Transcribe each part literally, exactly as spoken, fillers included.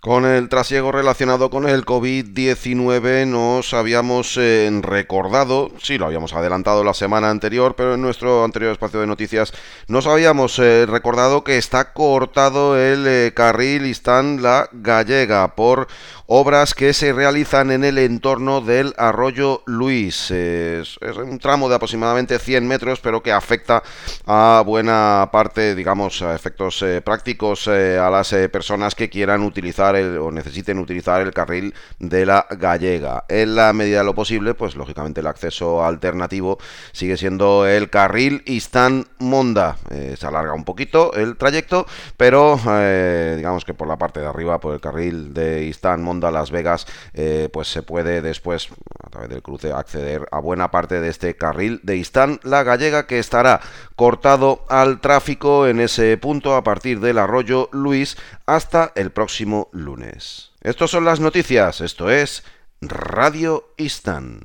Con el trasiego relacionado con el covid diecinueve nos habíamos eh, recordado, sí lo habíamos adelantado la semana anterior, pero en nuestro anterior espacio de noticias nos habíamos eh, recordado que está cortado el eh, carril Istán-La Gallega por obras que se realizan en el entorno del arroyo Luis. Es, es un tramo de aproximadamente cien metros, pero que afecta a buena parte, digamos, a efectos eh, prácticos eh, a las eh, personas que quieran utilizar el, o necesiten utilizar el carril de la Gallega. En la medida de lo posible, pues lógicamente el acceso alternativo sigue siendo el carril Istán-Monda. Eh, se alarga un poquito el trayecto, pero eh, digamos que por la parte de arriba, por el carril de Istán-Monda Las Vegas, eh, pues se puede después, a través del cruce, acceder a buena parte de este carril de Istán-La Gallega, que estará cortado al tráfico en ese punto a partir del arroyo Luis hasta el próximo lunes. Estas son las noticias, esto es Radio Istán.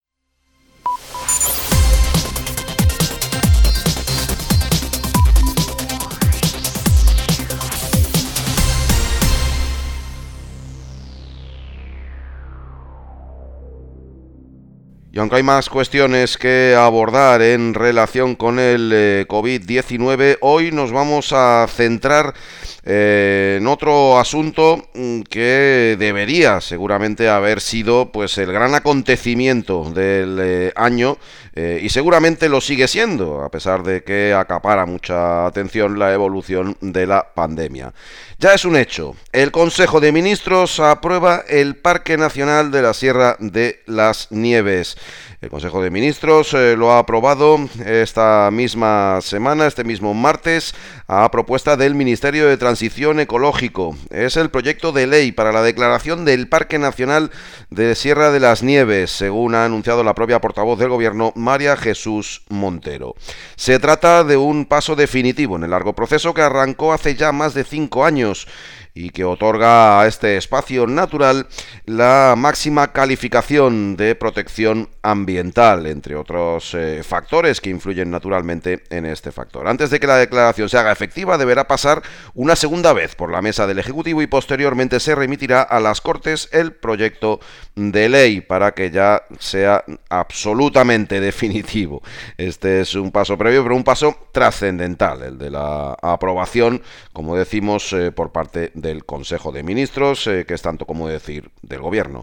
Y aunque hay más cuestiones que abordar en relación con el eh, covid diecinueve, hoy nos vamos a centrar eh, en otro asunto que debería seguramente haber sido pues el gran acontecimiento del eh, año eh, y seguramente lo sigue siendo, a pesar de que acapara mucha atención la evolución de la pandemia. Ya es un hecho, el Consejo de Ministros aprueba el Parque Nacional de la Sierra de las Nieves. El Consejo de Ministros eh, lo ha aprobado esta misma semana, este mismo martes, a propuesta del Ministerio de Transición Ecológico. Es el proyecto de ley para la declaración del Parque Nacional de Sierra de las Nieves, según ha anunciado la propia portavoz del Gobierno, María Jesús Montero. Se trata de un paso definitivo en el largo proceso que arrancó hace ya más de cinco años y que otorga a este espacio natural la máxima calificación de protección ambiental, entre otros eh, factores que influyen naturalmente en este factor. Antes de que la declaración se haga efectiva, deberá pasar una segunda vez por la mesa del Ejecutivo y posteriormente se remitirá a las Cortes el proyecto de ley para que ya sea absolutamente definitivo. Este es un paso previo, pero un paso trascendental, el de la aprobación, como decimos, eh, por parte del Consejo de Ministros, eh, que es tanto como decir del Gobierno.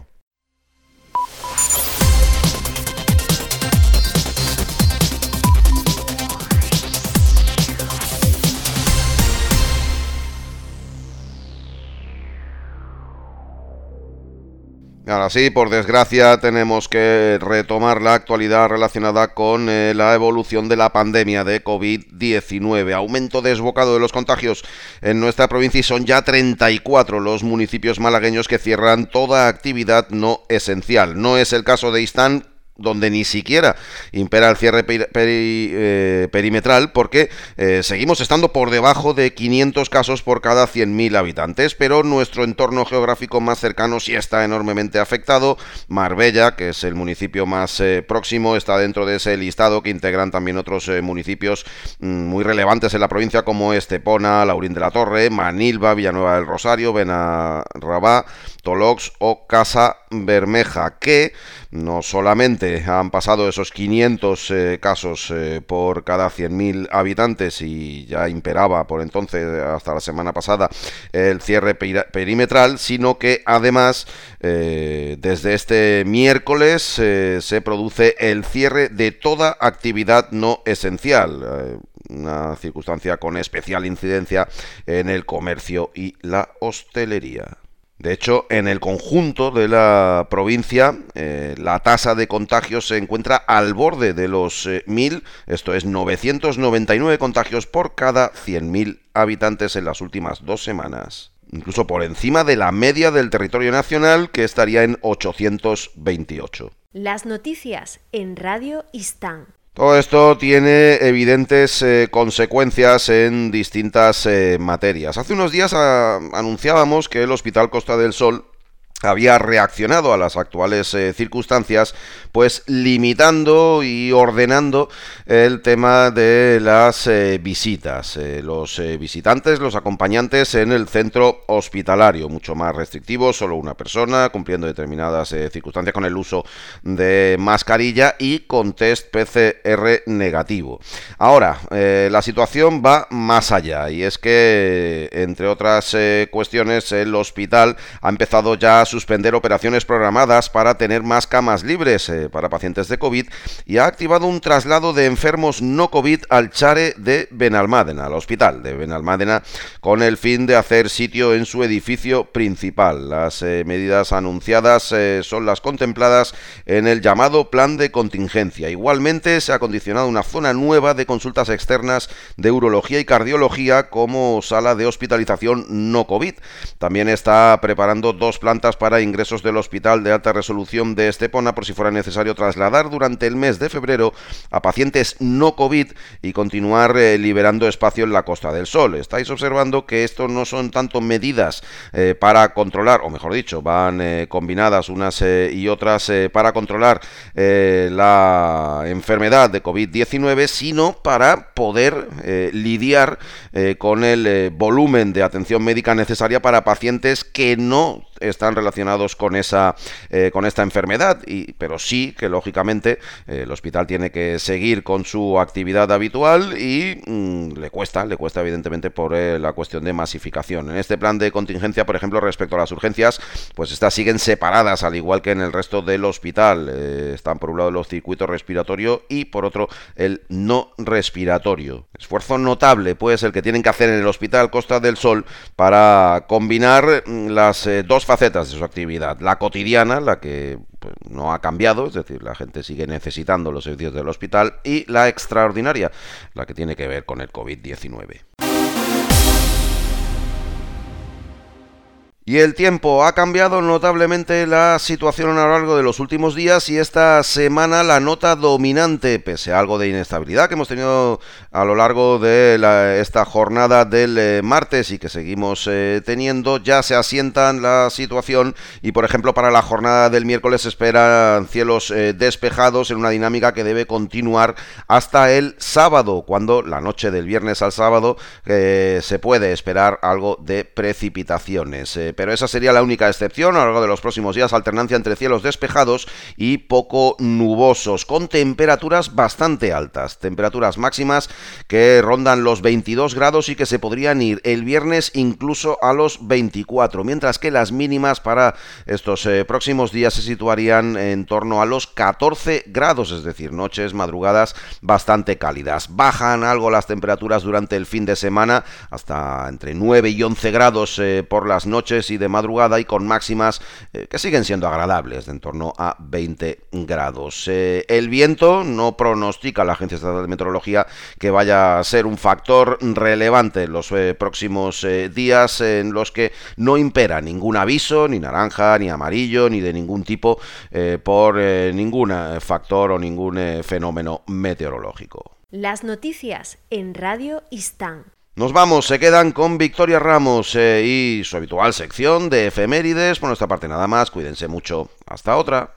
Ahora sí, por desgracia, tenemos que retomar la actualidad relacionada con eh, la evolución de la pandemia de covid diecinueve. Aumento desbocado de los contagios en nuestra provincia y son ya treinta y cuatro los municipios malagueños que cierran toda actividad no esencial. No es el caso de Istán, donde ni siquiera impera el cierre peri, peri, eh, perimetral, porque eh, seguimos estando por debajo de quinientos casos por cada cien mil habitantes, pero nuestro entorno geográfico más cercano sí está enormemente afectado. Marbella, que es el municipio más eh, próximo, está dentro de ese listado que integran también otros eh, municipios mm, muy relevantes en la provincia, como Estepona, Laurín de la Torre, Manilva, Villanueva del Rosario, Benarrabá, Tolox o Casa Bermeja, que no solamente han pasado esos quinientos eh, casos eh, por cada cien mil habitantes y ya imperaba por entonces, hasta la semana pasada, el cierre perimetral, sino que además eh, desde este miércoles eh, se produce el cierre de toda actividad no esencial, eh, una circunstancia con especial incidencia en el comercio y la hostelería. De hecho, en el conjunto de la provincia, eh, la tasa de contagios se encuentra al borde de los eh, mil, esto es novecientos noventa y nueve contagios por cada cien mil habitantes en las últimas dos semanas. Incluso por encima de la media del territorio nacional, que estaría en ochocientos veintiocho. Las noticias en Radio Istán. Todo esto tiene evidentes eh, consecuencias en distintas eh, materias. Hace unos días a, anunciábamos que el Hospital Costa del Sol había reaccionado a las actuales eh, circunstancias, pues limitando y ordenando el tema de las eh, visitas. Eh, los eh, visitantes, los acompañantes en el centro hospitalario, mucho más restrictivo, solo una persona, cumpliendo determinadas eh, circunstancias con el uso de mascarilla y con test P C R negativo. Ahora, eh, la situación va más allá, y es que, entre otras eh, cuestiones, el hospital ha empezado ya a suspender operaciones programadas para tener más camas libres eh, para pacientes de COVID, y ha activado un traslado de enfermos no COVID al Chare de Benalmádena, al hospital de Benalmádena, con el fin de hacer sitio en su edificio principal. Las eh, medidas anunciadas eh, son las contempladas en el llamado plan de contingencia. Igualmente se ha acondicionado una zona nueva de consultas externas de urología y cardiología como sala de hospitalización no COVID. También está preparando dos plantas para ingresos del hospital de alta resolución de Estepona por si fuera necesario trasladar durante el mes de febrero a pacientes no COVID y continuar eh, liberando espacio en la Costa del Sol. Estáis observando que esto no son tanto medidas eh, para controlar, o mejor dicho, van eh, combinadas unas eh, y otras eh, para controlar eh, la enfermedad de COVID diecinueve, sino para poder eh, lidiar eh, con el eh, volumen de atención médica necesaria para pacientes que no están relacionados con esa eh, con esta enfermedad, y, pero sí que lógicamente eh, el hospital tiene que seguir con su actividad habitual y mmm, le cuesta, le cuesta evidentemente por eh, la cuestión de masificación. En este plan de contingencia, por ejemplo, respecto a las urgencias, pues estas siguen separadas al igual que en el resto del hospital. Eh, están por un lado los circuitos respiratorio y por otro el no respiratorio. Esfuerzo notable pues el que tienen que hacer en el Hospital Costa del Sol para combinar las eh, dos facetas de su actividad: la cotidiana, la que pues, no ha cambiado, es decir, la gente sigue necesitando los servicios del hospital, y la extraordinaria, la que tiene que ver con el COVID diecinueve. Y el tiempo ha cambiado notablemente la situación a lo largo de los últimos días, y esta semana la nota dominante, pese a algo de inestabilidad que hemos tenido a lo largo de la, esta jornada del eh, martes y que seguimos eh, teniendo, ya se asienta la situación, y por ejemplo para la jornada del miércoles se esperan cielos eh, despejados en una dinámica que debe continuar hasta el sábado, cuando la noche del viernes al sábado eh, se puede esperar algo de precipitaciones. Eh, pero esa sería la única excepción. A lo largo de los próximos días, alternancia entre cielos despejados y poco nubosos, con temperaturas bastante altas, temperaturas máximas que rondan los veintidós grados y que se podrían ir el viernes incluso a los veinticuatro, mientras que las mínimas para estos eh, próximos días se situarían en torno a los catorce grados, es decir, noches, madrugadas bastante cálidas. Bajan algo las temperaturas durante el fin de semana, hasta entre nueve y once grados eh, por las noches y de madrugada, y con máximas eh, que siguen siendo agradables, de en torno a veinte grados. Eh, el viento no pronostica la Agencia Estatal de Meteorología que vaya a ser un factor relevante en los eh, próximos eh, días, en los que no impera ningún aviso, ni naranja, ni amarillo, ni de ningún tipo, eh, por eh, ningún factor o ningún eh, fenómeno meteorológico. Las noticias en Radio Istán. Nos vamos, se quedan con Victoria Ramos eh, y su habitual sección de efemérides. Por nuestra parte nada más, cuídense mucho. Hasta otra.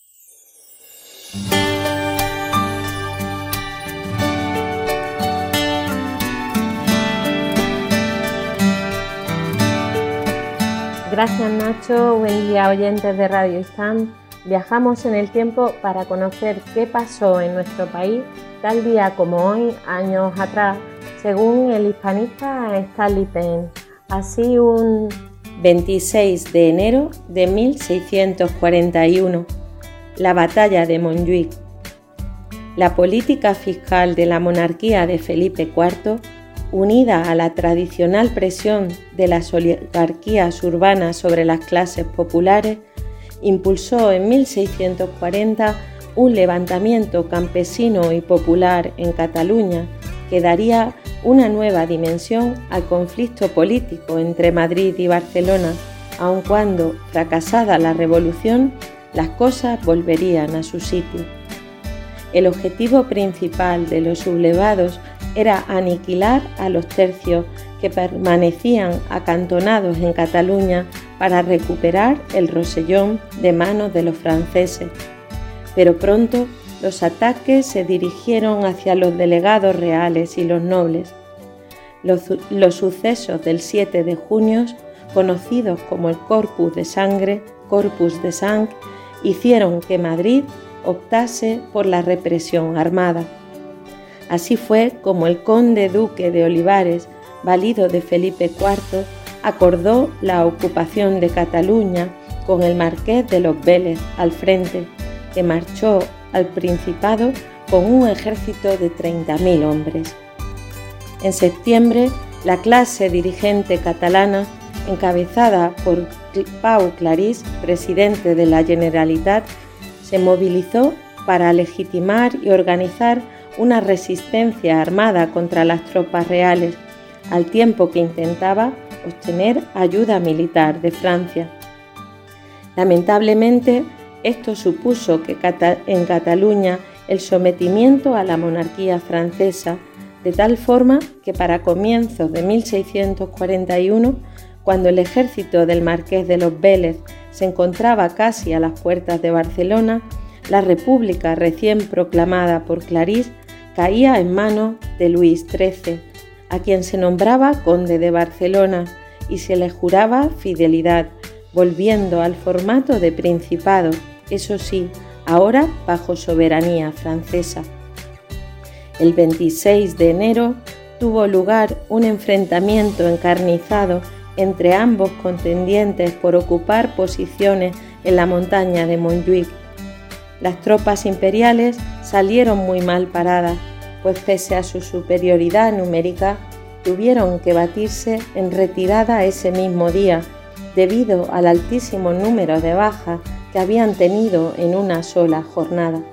Gracias, Nacho. Buen día, oyentes de Radio Istán. Viajamos en el tiempo para conocer qué pasó en nuestro país tal día como hoy, años atrás, según el hispanista Stanley Penn. Así, un veintiséis de enero de mil seiscientos cuarenta y uno, la batalla de Montjuic. La política fiscal de la monarquía de Felipe cuarto, unida a la tradicional presión de las oligarquías urbanas sobre las clases populares, impulsó en mil seiscientos cuarenta un levantamiento campesino y popular en Cataluña que daría una nueva dimensión al conflicto político entre Madrid y Barcelona, aun cuando, fracasada la revolución, las cosas volverían a su sitio. El objetivo principal de los sublevados era aniquilar a los tercios que permanecían acantonados en Cataluña para recuperar el Rosellón de manos de los franceses. Pero pronto los ataques se dirigieron hacia los delegados reales y los nobles. Los, los sucesos del siete de junio, conocidos como el Corpus de Sangre, Corpus de Sang, hicieron que Madrid optase por la represión armada. Así fue como el conde duque de Olivares, valido de Felipe cuarto, acordó la ocupación de Cataluña con el marqués de los Vélez al frente, que marchó al Principado con un ejército de treinta mil hombres. En septiembre, la clase dirigente catalana, encabezada por Pau Clarís, presidente de la Generalitat, se movilizó para legitimar y organizar una resistencia armada contra las tropas reales, al tiempo que intentaba obtener ayuda militar de Francia. Lamentablemente, esto supuso que en Cataluña el sometimiento a la monarquía francesa, de tal forma que para comienzos de mil seiscientos cuarenta y uno, cuando el ejército del marqués de los Vélez se encontraba casi a las puertas de Barcelona, la república recién proclamada por Clarís caía en manos de Luis trece, a quien se nombraba conde de Barcelona y se le juraba fidelidad, volviendo al formato de principado, eso sí, ahora bajo soberanía francesa. El veintiséis de enero tuvo lugar un enfrentamiento encarnizado entre ambos contendientes por ocupar posiciones en la montaña de Montjuïc. Las tropas imperiales salieron muy mal paradas, pues pese a su superioridad numérica, tuvieron que batirse en retirada ese mismo día, debido al altísimo número de bajas que habían tenido en una sola jornada.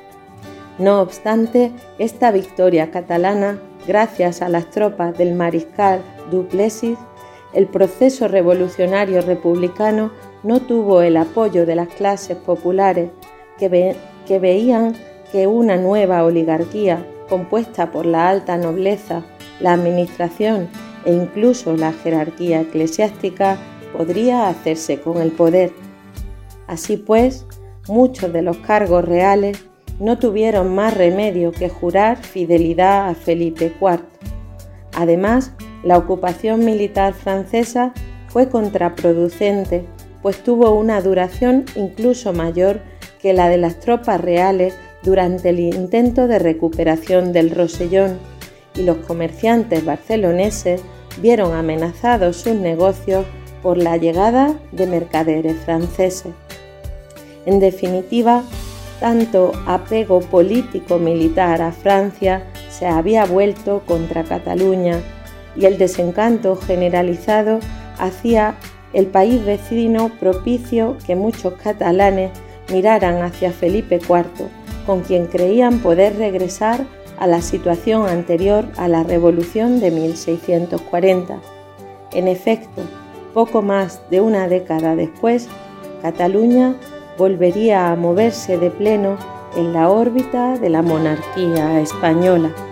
No obstante, esta victoria catalana, gracias a las tropas del mariscal Duplessis, el proceso revolucionario republicano no tuvo el apoyo de las clases populares que, ve, que veían que una nueva oligarquía compuesta por la alta nobleza, la administración e incluso la jerarquía eclesiástica podría hacerse con el poder. Así pues, muchos de los cargos reales no tuvieron más remedio que jurar fidelidad a Felipe cuarto. Además, la ocupación militar francesa fue contraproducente, pues tuvo una duración incluso mayor que la de las tropas reales durante el intento de recuperación del Rosellón, y los comerciantes barceloneses vieron amenazados sus negocios por la llegada de mercaderes franceses. En definitiva, tanto apego político-militar a Francia se había vuelto contra Cataluña, y el desencanto generalizado hacía el país vecino propicio que muchos catalanes miraran hacia Felipe cuarto, con quien creían poder regresar a la situación anterior a la Revolución de mil seiscientos cuarenta. En efecto, poco más de una década después, Cataluña volvería a moverse de pleno en la órbita de la monarquía española.